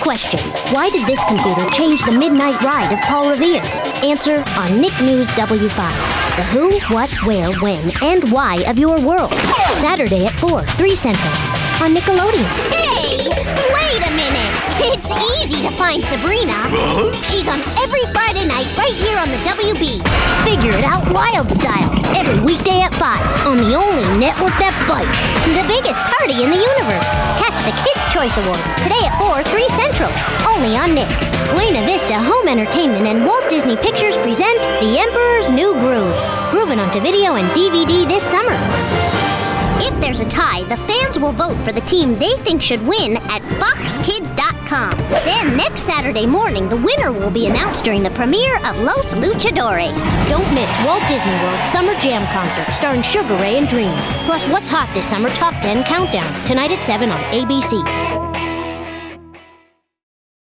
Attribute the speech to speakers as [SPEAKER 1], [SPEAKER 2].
[SPEAKER 1] Question: why did this computer change the midnight ride of Paul Revere? Answer on Nick News W5. The who, what, where, when, and why of your world. Saturday at 4, 3 Central on Nickelodeon.
[SPEAKER 2] Hey, wait a minute. It's easy to find Sabrina. She's on every Friday night right here on the WB.
[SPEAKER 1] Figure It Out Wild Style every weekday at 5 on the only network that bites.
[SPEAKER 2] The biggest party in the universe.
[SPEAKER 1] Catch the Kids' Choice Awards today at 4, 3 Central, only on Nick. Buena Vista Home Entertainment and Walt Disney Pictures present The Emperor's New Groove, grooving onto video and DVD this summer. If there's a tie, the fans will vote for the team they think should win at foxkids.com. Then next Saturday morning, the winner will be announced during the premiere of Los Luchadores. Don't miss Walt Disney World's Summer Jam Concert starring Sugar Ray and Dream. Plus What's Hot This Summer Top 10 Countdown, tonight at 7 on ABC.